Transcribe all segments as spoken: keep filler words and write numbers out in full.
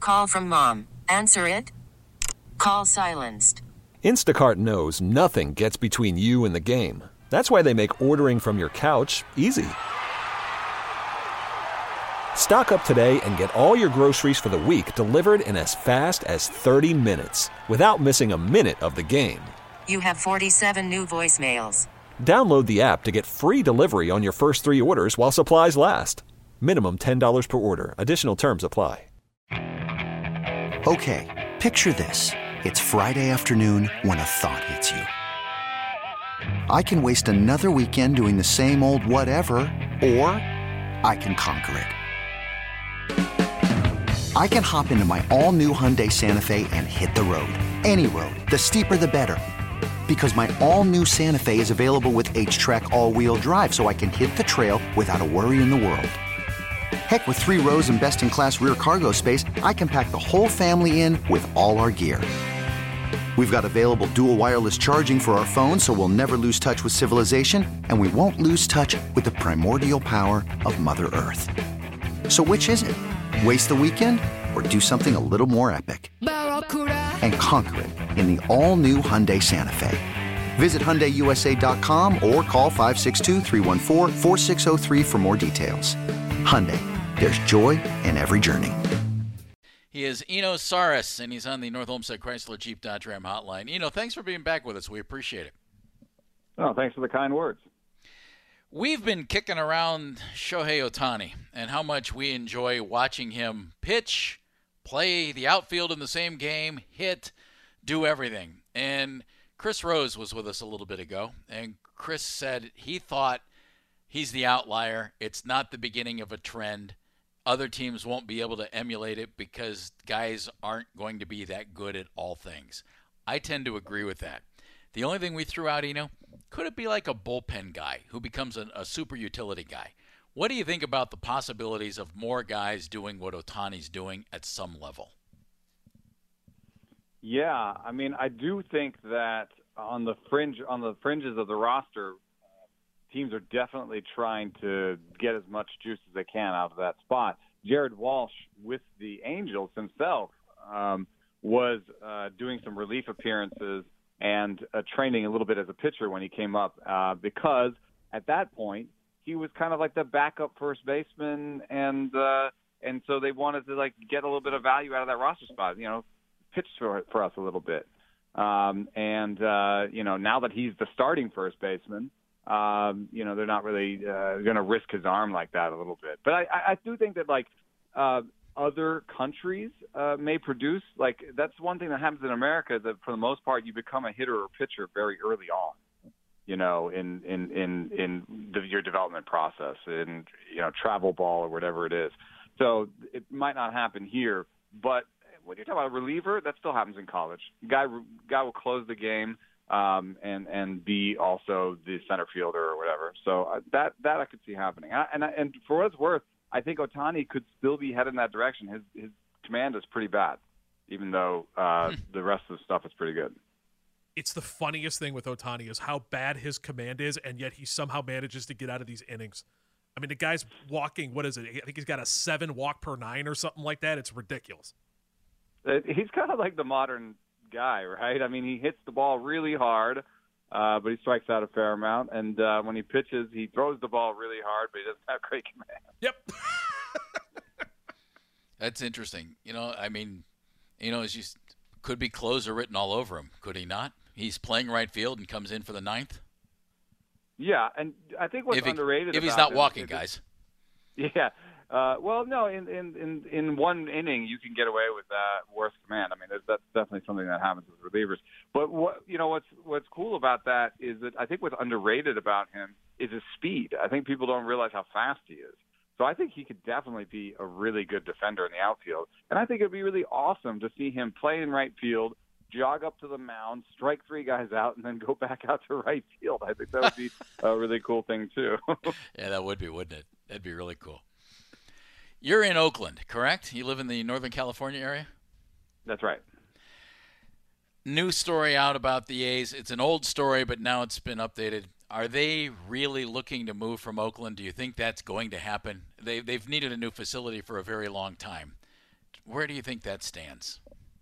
Call from mom. Answer it. Call silenced. Instacart knows nothing gets between you and the game. That's why they make ordering from your couch easy. Stock up today and get all your groceries for the week delivered in as fast as thirty minutes without missing a minute of the game. You have forty-seven new voicemails. Download the app to get free delivery on your first three orders while supplies last. Minimum ten dollars per order. Additional terms apply. Okay, picture this. It's Friday afternoon when a thought hits you. I can waste another weekend doing the same old whatever, or I can conquer it. I can hop into my all-new Hyundai Santa Fe and hit the road. Any road. The steeper the better. Because my all-new Santa Fe is available with H-Track all-wheel drive, so I can hit the trail without a worry in the world. Heck, with three rows and best-in-class rear cargo space, I can pack the whole family in with all our gear. We've got available dual wireless charging for our phones, so we'll never lose touch with civilization, and we won't lose touch with the primordial power of Mother Earth. So which is it? Waste the weekend or do something a little more epic? And conquer it in the all-new Hyundai Santa Fe. Visit Hyundai U S A dot com or call five six two, three one four, four six zero three for more details. Hyundai, there's joy in every journey. He is Eno Saris, and he's on the North Olmsted Chrysler Jeep Dodge Ram hotline. Eno, thanks for being back with us. We appreciate it. Oh, thanks for the kind words. We've been kicking around Shohei Ohtani and how much we enjoy watching him pitch, play the outfield in the same game, hit, do everything. And Chris Rose was with us a little bit ago, and Chris said he thought he's the outlier. It's not the beginning of a trend. Other teams won't be able to emulate it because guys aren't going to be that good at all things. I tend to agree with that. The only thing we threw out, Eno, could it be like a bullpen guy who becomes a, a super utility guy? What do you think about the possibilities of more guys doing what Ohtani's doing at some level? Yeah, I mean, I do think that on the fringe, on the fringes of the roster, teams are definitely trying to get as much juice as they can out of that spot. Jared Walsh with the Angels himself um, was uh, doing some relief appearances and uh, training a little bit as a pitcher when he came up uh, because at that point he was kind of like the backup first baseman, and uh, and so they wanted to like get a little bit of value out of that roster spot, you know, pitch for for us a little bit. Um, and uh, you know, now that he's the starting first baseman, um, you know, they're not really uh, going to risk his arm like that a little bit. But I, I do think that like uh, other countries uh, may produce, like that's one thing that happens in America, that for the most part you become a hitter or pitcher very early on, you know, in in in, in the, your development process, in, you know, travel ball or whatever it is. So it might not happen here, but when you're talking about a reliever, that still happens in college. Guy guy will close the game um, and and be also the center fielder or whatever. So uh, that that I could see happening. I, and I, and for what it's worth, I think Ohtani could still be headed in that direction. His his command is pretty bad, even though uh, the rest of the stuff is pretty good. It's the funniest thing with Ohtani is how bad his command is, and yet he somehow manages to get out of these innings. I mean, the guy's walking, what is it? I think he's got a seven walk per nine or something like that. It's ridiculous. He's kind of like the modern guy, right? I mean, he hits the ball really hard, uh, but he strikes out a fair amount. And uh, when he pitches, he throws the ball really hard, but he doesn't have great command. Yep. That's interesting. You know, I mean, you know, as you could be closer written all over him, could he not? He's playing right field and comes in for the ninth. Yeah, and I think what's if he, underrated if about he's not him, walking, is, guys. Yeah. Uh, well, no, in, in, in, in one inning you can get away with that worse command. I mean, that's definitely something that happens with relievers. But what you know, what's what's cool about that is that I think what's underrated about him is his speed. I think people don't realize how fast he is. So I think he could definitely be a really good defender in the outfield. And I think it'd be really awesome to see him play in right field, jog up to the mound, strike three guys out, and then go back out to right field. I think that would be a really cool thing too. Yeah, that would be, wouldn't it? That'd be really cool. You're in Oakland, correct? You live in the Northern California area? That's right. New story out about the A's. It's an old story, but now it's been updated. Are they really looking to move from Oakland? Do you think that's going to happen? They, they've needed a new facility for a very long time. Where do you think that stands?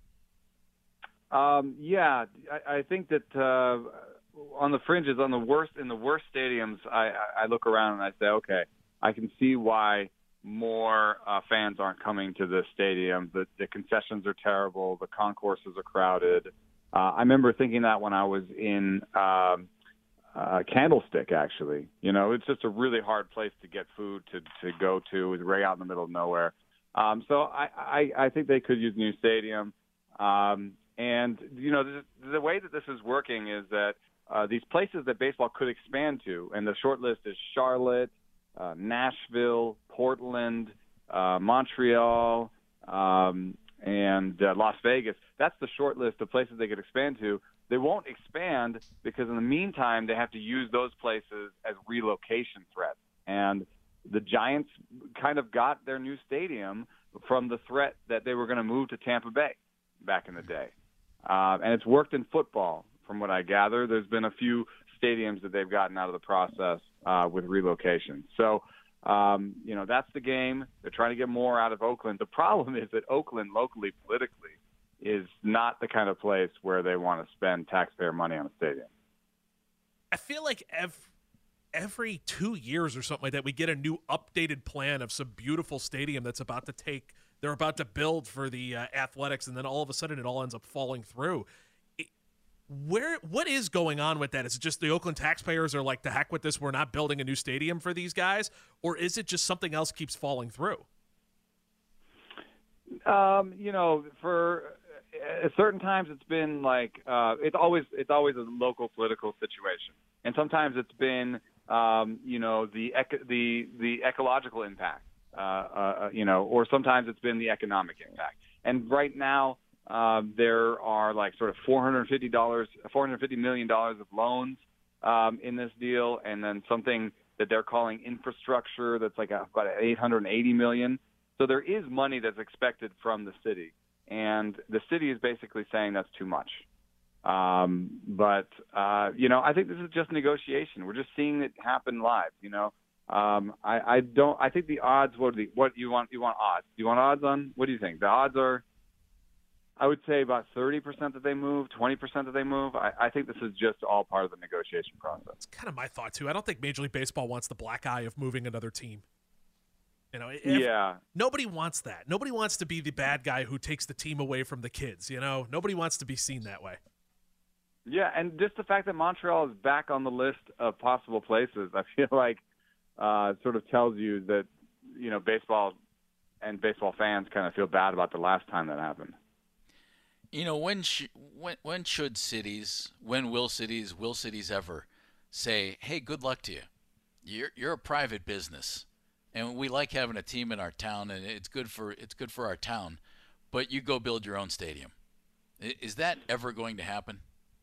Um, yeah, I, I think that uh, on the fringes, on the worst in the worst stadiums, I, I look around and I say, okay, I can see why more uh, fans aren't coming to the stadium. The, the concessions are terrible. The concourses are crowded. Uh, I remember thinking that when I was in um, uh, Candlestick, actually. You know, it's just a really hard place to get food to, to go to. It's right out in the middle of nowhere. Um, so I, I, I think they could use a new stadium. Um, and, you know, the, the way that this is working is that uh, these places that baseball could expand to, and the short list is Charlotte, uh, Nashville, Portland, uh, Montreal, um, and uh, Las Vegas. That's the short list of places they could expand to. They won't expand because in the meantime they have to use those places as relocation threats. And the Giants kind of got their new stadium from the threat that they were going to move to Tampa Bay back in the day. Uh, and it's worked in football, from what I gather. There's been a few stadiums that they've gotten out of the process uh, with relocation. So, um, you know, that's the game. They're trying to get more out of Oakland. The problem is that Oakland, locally, politically, is not the kind of place where they want to spend taxpayer money on a stadium. I feel like every, every two years or something like that, we get a new updated plan of some beautiful stadium that's about to take – they're about to build for the uh, Athletics, and then all of a sudden it all ends up falling through. It, where what is going on with that? Is it just the Oakland taxpayers are like, to heck with this, we're not building a new stadium for these guys? Or is it just something else keeps falling through? Um, you know, for at certain times it's been like uh, it's always it's always a local political situation, and sometimes it's been um, you know the ec- the the ecological impact. Uh, uh, you know, or sometimes it's been the economic impact. And right now, uh, there are like sort of four hundred fifty dollars, four hundred fifty million dollars of loans um, in this deal, and then something that they're calling infrastructure that's like a, about eight hundred eighty million dollars. So there is money that's expected from the city, and the city is basically saying that's too much. Um, but uh, you know, I think this is just negotiation. We're just seeing it happen live. You know. Um, I, I don't. I think the odds. What are the, what you want? You want odds? Do you want odds on? What do you think? The odds are, I would say about thirty percent that they move, twenty percent that they move. I, I think this is just all part of the negotiation process. It's kind of my thought too. I don't think Major League Baseball wants the black eye of moving another team. You know, if, yeah. Nobody wants that. Nobody wants to be the bad guy who takes the team away from the kids. You know, nobody wants to be seen that way. Yeah, and just the fact that Montreal is back on the list of possible places, I feel like. Uh, sort of tells you that, you know, baseball and baseball fans kind of feel bad about the last time that happened. You know, when sh- when when should cities, when will cities, will cities ever say, hey, good luck to you. You're you're a private business, and we like having a team in our town, and it's good for it's good for our town, but you go build your own stadium. Is that ever going to happen?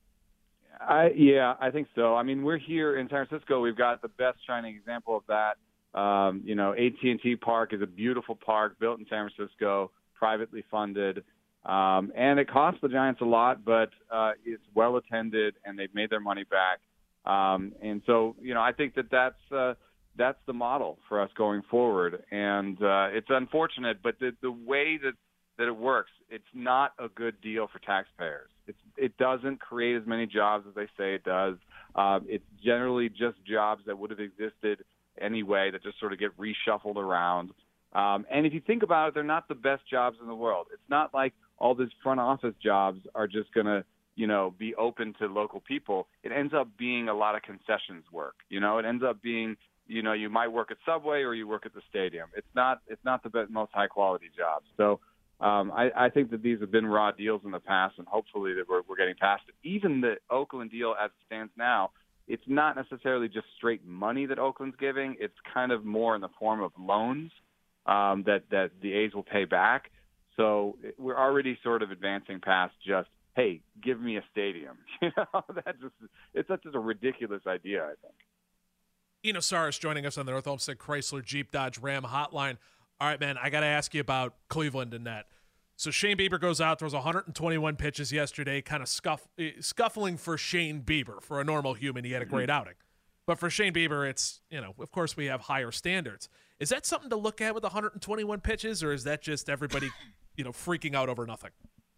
I, yeah, I think so. I mean, we're here in San Francisco. We've got the best shining example of that. Um, you know, A T and T Park is a beautiful park built in San Francisco, privately funded. Um, and it costs the Giants a lot, but uh, it's well attended, and they've made their money back. Um, and so, you know, I think that that's, uh, that's the model for us going forward. And uh, it's unfortunate, but the, the way that, that it works, it's not a good deal for taxpayers. It's, it doesn't create as many jobs as they say it does. Uh, it's generally just jobs that would have existed anyway that just sort of get reshuffled around. Um, and if you think about it, they're not the best jobs in the world. It's not like all these front office jobs are just going to, you know, be open to local people. It ends up being a lot of concessions work. You know, it ends up being, you know, you might work at Subway or you work at the stadium. It's not, it's not the best, most high quality jobs. So, Um, I, I think that these have been raw deals in the past, and hopefully that we're, we're getting past it. Even the Oakland deal as it stands now, it's not necessarily just straight money that Oakland's giving. It's kind of more in the form of loans um, that, that the A's will pay back. So we're already sort of advancing past just, hey, give me a stadium. You know, that just it's such a ridiculous idea, I think. Eno Sarris joining us on the North Olmsted Chrysler Jeep Dodge Ram hotline. All right, man, I got to ask you about Cleveland and that. So Shane Bieber goes out, throws one hundred twenty-one pitches yesterday, kind of scuff, scuffling for Shane Bieber. For a normal human, he had a great outing. But for Shane Bieber, it's, you know, of course we have higher standards. Is that something to look at with one hundred twenty-one pitches, or is that just everybody you know, freaking out over nothing?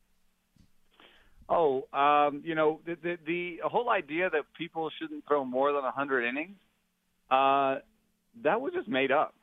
Oh, um, you know, the, the the whole idea that people shouldn't throw more than one hundred innings, uh, that was just made up.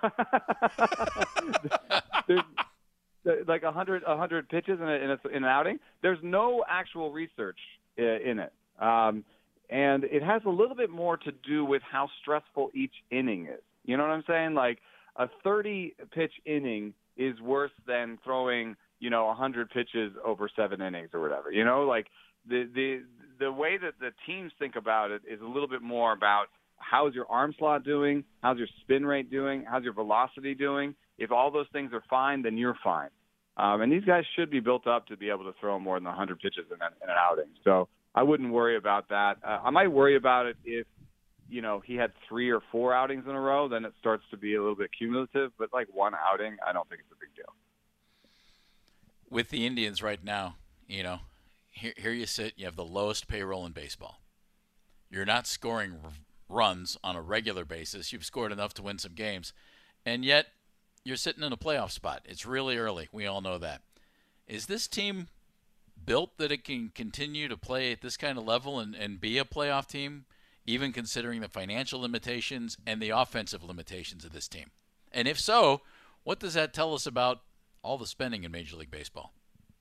There's, like one hundred, one hundred pitches in, a, in, a, in an outing. There's no actual research in it. Um, and it has a little bit more to do with how stressful each inning is. You know what I'm saying? Like a thirty-pitch inning is worse than throwing, you know, one hundred pitches over seven innings or whatever. You know, like the the the way that the teams think about it is a little bit more about how's your arm slot doing, how's your spin rate doing, how's your velocity doing. If all those things are fine, then you're fine. Um, and these guys should be built up to be able to throw more than one hundred pitches in an, in an outing. So I wouldn't worry about that. Uh, I might worry about it if, you know, he had three or four outings in a row, then it starts to be a little bit cumulative. But like one outing, I don't think it's a big deal. With the Indians right now, you know, here, here you sit, you have the lowest payroll in baseball. You're not scoring r- runs on a regular basis. You've scored enough to win some games. And yet you're sitting in a playoff spot. It's really early. We all know that. Is this team built that it can continue to play at this kind of level and, and be a playoff team, even considering the financial limitations and the offensive limitations of this team? And if so, what does that tell us about all the spending in Major League Baseball?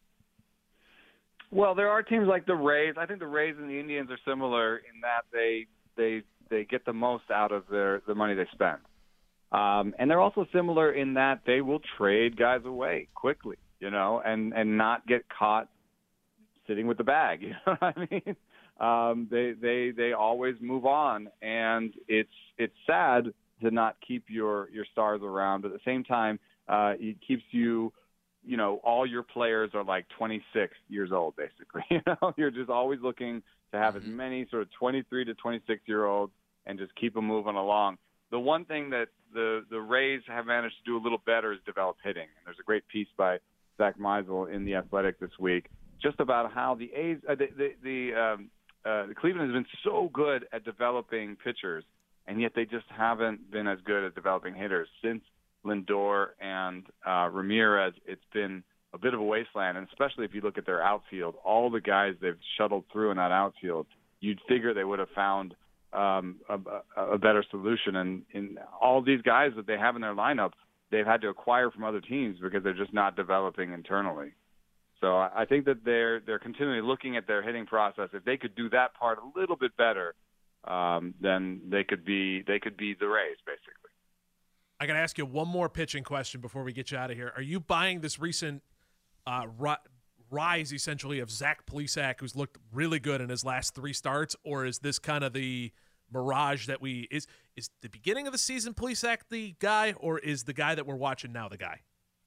Well, there are teams like the Rays. I think the Rays and the Indians are similar in that they they they get the most out of their the money they spend. Um, and they're also similar in that they will trade guys away quickly, you know, and, and not get caught sitting with the bag. You know what I mean? Um, they they they always move on, and it's it's sad to not keep your, your stars around. But at the same time, uh, it keeps you, you know, all your players are like twenty-six years old, basically. You know, you're just always looking to have as many sort of twenty-three to twenty-six year olds and just keep them moving along. The one thing that the, the Rays have managed to do a little better is develop hitting. And there's a great piece by Zach Meisel in The Athletic this week just about how the A's, uh, the the, the, um, uh, the Cleveland has been so good at developing pitchers, and yet they just haven't been as good at developing hitters. Since Lindor and uh, Ramirez, it's been a bit of a wasteland, and especially if you look at their outfield, all the guys they've shuttled through in that outfield, you'd figure they would have found um, a, a better solution. And in all these guys that they have in their lineup, they've had to acquire from other teams because they're just not developing internally. So I think that they're they're continually looking at their hitting process. If they could do that part a little bit better, um, then they could be they could be the Rays, basically. I got to ask you one more pitching question before we get you out of here. Are you buying this recent uh, ri- rise, essentially, of Zach Plesac, who's looked really good in his last three starts, or is this kind of the mirage that we is is the beginning of the season Plesac the guy, or is the guy that we're watching now the guy?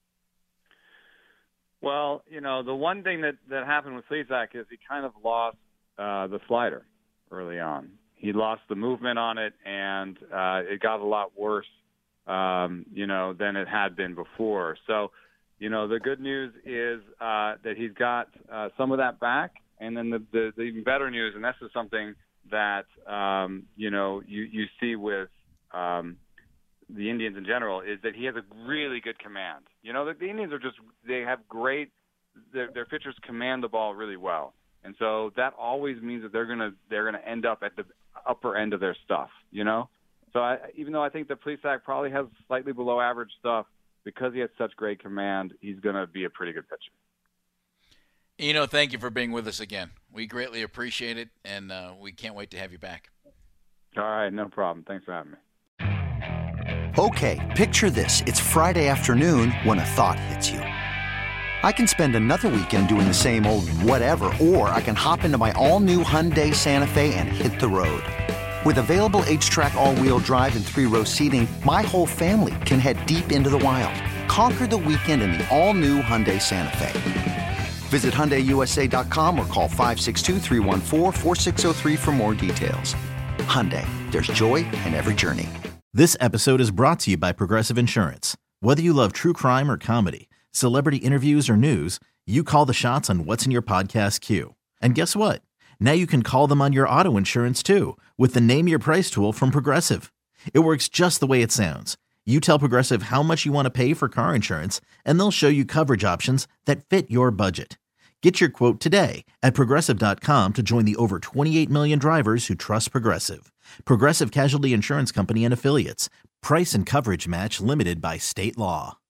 Well, you know, the one thing that, that happened with Plesac is he kind of lost uh, the slider early on. He lost the movement on it, and uh, it got a lot worse, um, you know, than it had been before. So, you know, the good news is uh, that he's got uh, some of that back, and then the, the, the even better news, and this is something that, um, you know, you, you see with um, – the Indians in general, is that he has a really good command. You know, the, the Indians are just, they have great, their, their pitchers command the ball really well. And so that always means that they're going to, they're going to end up at the upper end of their stuff, you know? So I, even though I think that Plesac probably has slightly below average stuff, because he has such great command, he's going to be a pretty good pitcher. Eno, thank you for being with us again. We greatly appreciate it, and uh, we can't wait to have you back. All right, no problem. Thanks for having me. Okay, picture this. It's Friday afternoon when a thought hits you. I can spend another weekend doing the same old whatever, or I can hop into my all-new Hyundai Santa Fe and hit the road. With available H-Track all-wheel drive and three-row seating, my whole family can head deep into the wild. Conquer the weekend in the all-new Hyundai Santa Fe. Visit Hyundai U S A dot com or call five six two, three one four, four six zero three for more details. Hyundai, there's joy in every journey. This episode is brought to you by Progressive Insurance. Whether you love true crime or comedy, celebrity interviews or news, you call the shots on what's in your podcast queue. And guess what? Now you can call them on your auto insurance too with the Name Your Price tool from Progressive. It works just the way it sounds. You tell Progressive how much you want to pay for car insurance, and they'll show you coverage options that fit your budget. Get your quote today at Progressive dot com to join the over twenty-eight million drivers who trust Progressive. Progressive Casualty Insurance Company and Affiliates. Price and coverage match limited by state law.